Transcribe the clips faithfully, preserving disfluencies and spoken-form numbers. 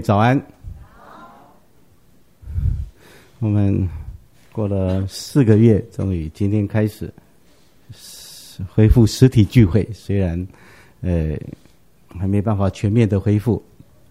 早安。我们过了四个月，终于今天开始恢复实体聚会，虽然呃还没办法全面的恢复。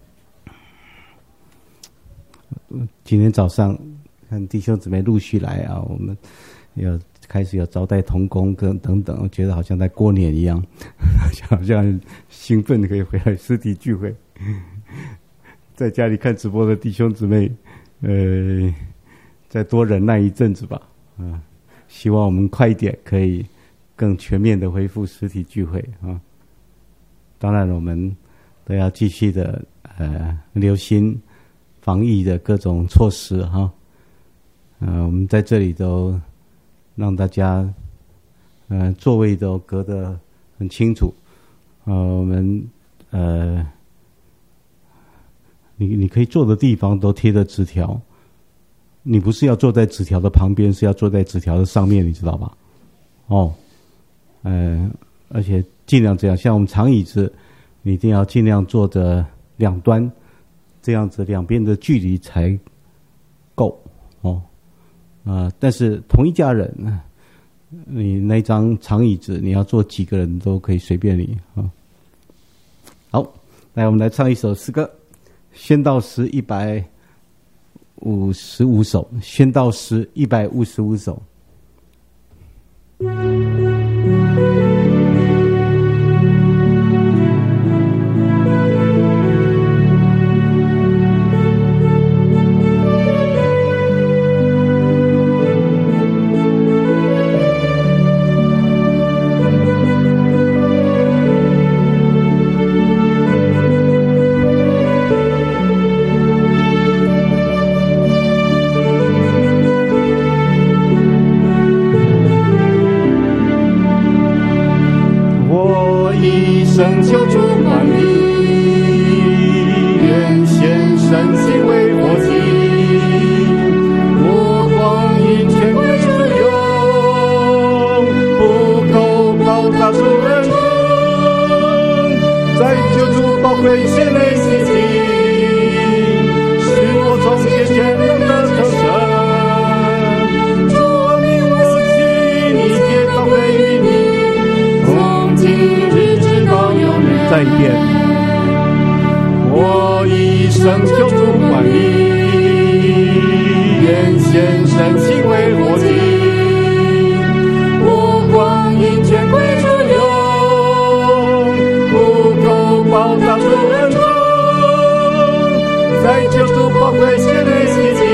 今天早上看弟兄姊妹陆续来啊，我们要开始要招待同工跟等等，我觉得好像在过年一样，好像兴奋可以回来实体聚会。在家里看直播的弟兄姊妹，呃，再多忍耐一阵子吧，啊，希望我们快一点可以更全面的恢复实体聚会啊。当然，我们都要继续的呃留心防疫的各种措施哈。呃，我们在这里都让大家呃座位都隔得很清楚，呃，我们呃。你你可以坐的地方都贴着纸条，你不是要坐在纸条的旁边，是要坐在纸条的上面，你知道吧？哦，呃，而且尽量这样，像我们长椅子，你一定要尽量坐着两端，这样子两边的距离才够哦。啊、呃，但是同一家人，你那张长椅子，你要坐几个人都可以随便你啊、哦。好，来我们来唱一首诗歌。宣道诗一百五十五首，宣道诗一百五十五首。 生求主管理，愿献身心为活祭，我光阴全归主用，不口高大主人生，在救主宝贵献内心情，使我从前全能的成神。主我名我心，一切都归于你，从今日再一遍，我一生求主管理，愿献身心为活祭，我光阴全归主用，不够报答主人生，在救主宝贵献内心情，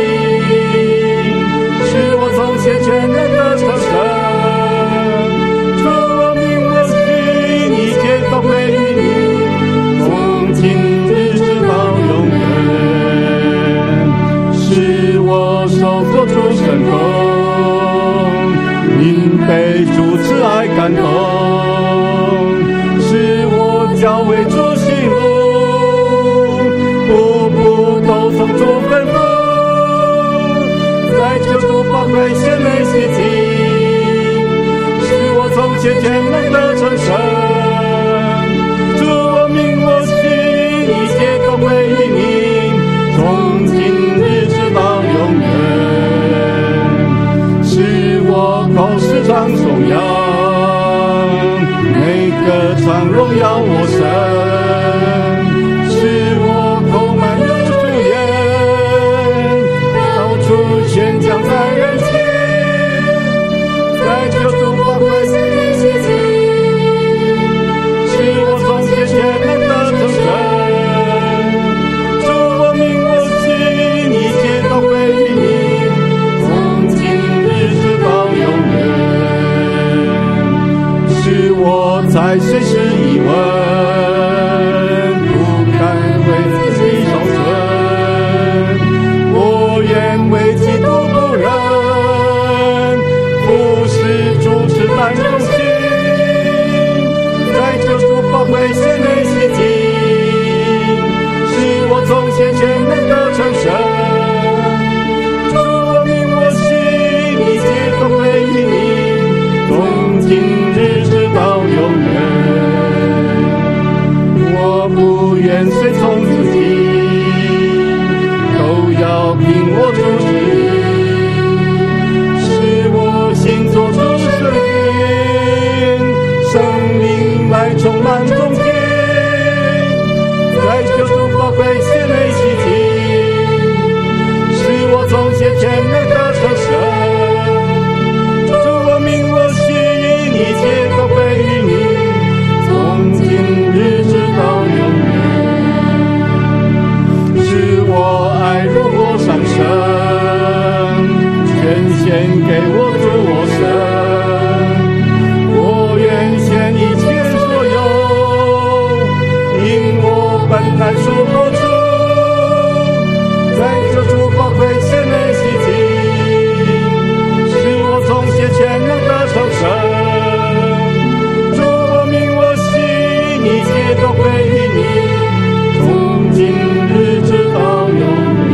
使我从前全能的成神。主我名我心，一切都归于你，今日直到永远，使我手做出神功，因被主慈爱感动，使我教为主行路，步步都从主吩咐，在救主宝贵献内心情，使我从前全能的成神。主我名我心，一切都归于你，从今日直到永远，使我口时常颂扬，每个唱荣耀我神，使我口满有主言，到处宣讲在人前，在救主宝贵献内心情，使我从前全能的成神。在随时疑问，不敢为自己受损，我愿为基督不仁，服侍主持担重心，在救主宝贵献内心情，使我从前全能的成神。主我名我心，一切都归于你，从今日直到永远，我不愿随从自己， 照凭我主旨，使我心做出水源，生命来充满中间，在救主宝贵血内洗净，使我从血前能得成圣。主我命我心一切都归于你，从今日直到永远。使我爱如火上升，全献给我主我神。我愿献一切所有，因我本来属我主，在这主宝贵血内洗净，使我从血前能得成圣。主我命我心一切都归于你，从今日直到永远。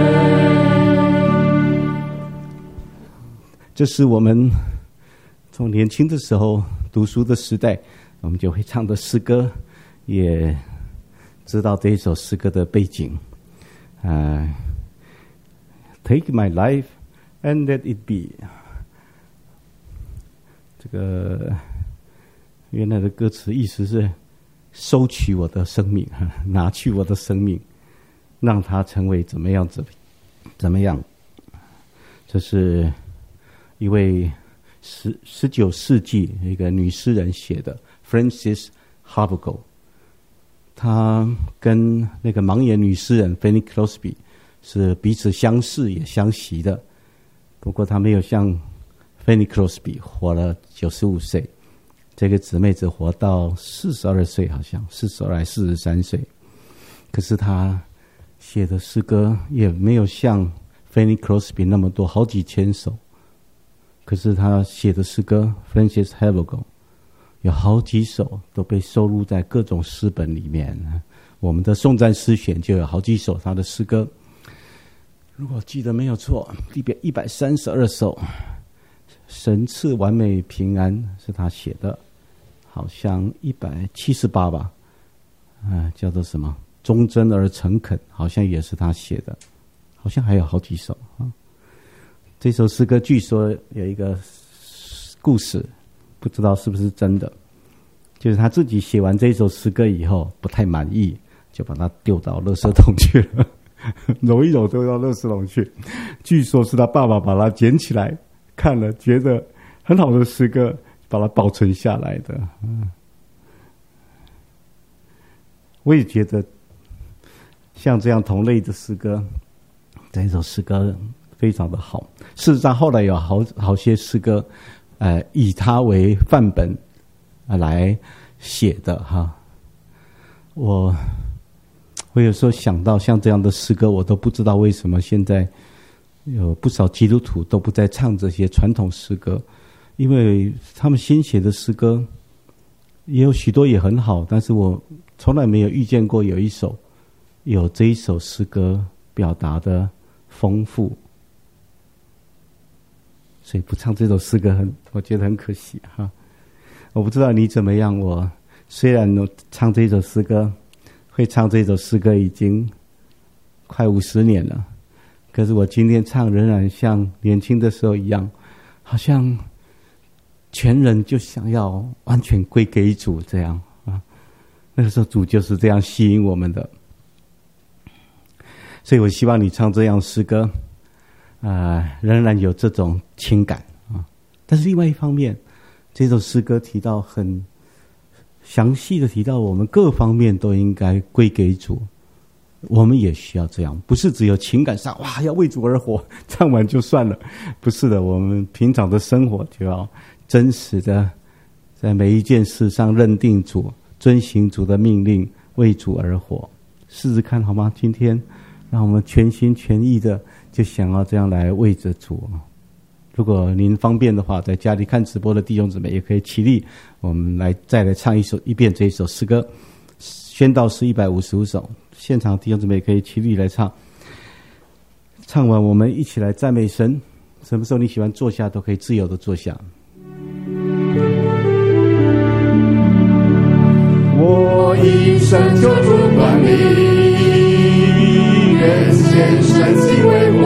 这是我们从年轻的时候读书的时代，我们就会唱的诗歌，也知道这一首诗歌的背景。Uh, Take my life and let it be。这个原来的歌词意思是收取我的生命，拿去我的生命，让它成为怎么样子，怎么样？这是一位十十九世纪一个女诗人写的 ，Frances Havergal。她跟那个盲眼女诗人 Fanny Crosby 是彼此相识也相惜的，不过她没有像 Fanny Crosby 活了九十五岁，这个姊妹只活到四十二岁，好像四十二还四十三岁。可是她写的诗歌也没有像 Fanny Crosby 那么多，好几千首。可是她写的诗歌 Frances Havergal 有好几首都被收录在各种诗本里面。我们的颂赞诗选就有好几首她的诗歌，如果记得没有错，一百三十二首。神赐完美平安是他写的，好像一百七十八吧，啊，叫做什么忠贞而诚恳，好像也是他写的，好像还有好几首啊。这首诗歌据说有一个故事，不知道是不是真的，就是他自己写完这首诗歌以后不太满意，就把它丢到垃圾桶去了，揉一揉丢到垃圾桶去。据说是他爸爸把它捡起来看了，觉得很好的诗歌，把它保存下来的。嗯，我也觉得像这样同类的诗歌，这首诗歌非常的好。事实上，后来有好好些诗歌，呃，以它为范本来写的哈。我我有时候想到像这样的诗歌，我都不知道为什么现在有不少基督徒都不再唱这些传统诗歌，因为他们新写的诗歌也有许多也很好，但是我从来没有遇见过有一首有这一首诗歌表达的丰富，所以不唱这首诗歌很，我觉得很可惜哈。我不知道你怎么样，我虽然唱这首诗歌，会唱这首诗歌已经快五十年了，可是我今天唱仍然像年轻的时候一样，好像全人就想要完全归给主这样啊。那个时候主就是这样吸引我们的，所以我希望你唱这样诗歌，啊、呃，仍然有这种情感啊。但是另外一方面，这首诗歌提到很详细的提到我们各方面都应该归给主。我们也需要这样，不是只有情感上哇要为主而活，唱完就算了，不是的，我们平常的生活就要真实的在每一件事上认定主，遵行主的命令，为主而活。试试看好吗？今天让我们全心全意的就想要这样来为着主。如果您方便的话，在家里看直播的弟兄姊妹也可以起立，我们来再来唱一首一遍这一首诗歌。宣道诗一百五十五首，现场弟兄姊妹可以起立来唱。唱完我们一起来赞美神。什么时候你喜欢坐下都可以自由的坐下。 我一生求主管理，愿献身心为我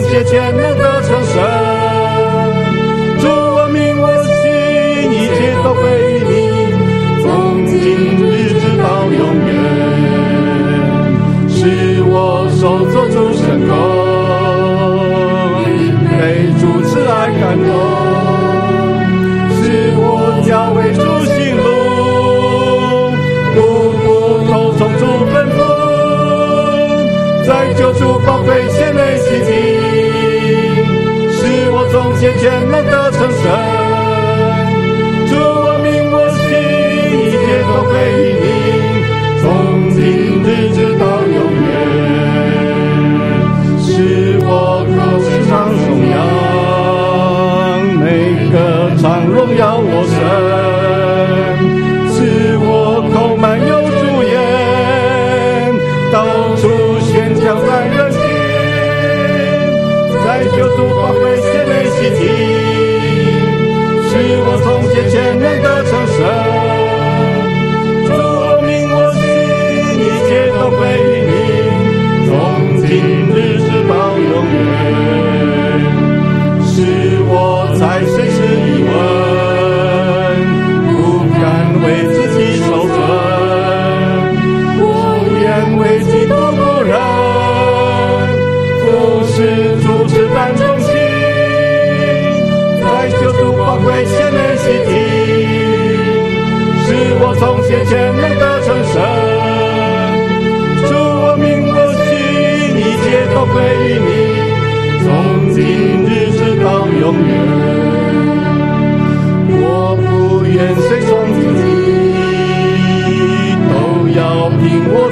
谢全能的成神。主，我命我心，一切都归于你，从今日直到永远，使我手做主神功，被主慈爱感动，使我教为主行路，步步都从主吩咐，在救主宝贵显为奇迹，使我从前全能得成神。主，我命我心，一切都归于你，从今日直到永远，使我歌唱颂扬，每个唱荣耀我神，使我口满有主言，到处宣讲在人间，在救主宝贵显为奇迹，使我从前全能得成神。主，我命我心，一切都归于你，从今日直到永远，使我在随时疑问，不敢为自己受尊，我愿为基督仆人，服侍主持般忠心，在救主宝贵显为奇迹，使我从前全能得成神。主，我命我心，一切都归于你，从今日直到永远。我不愿随从自己，都要凭我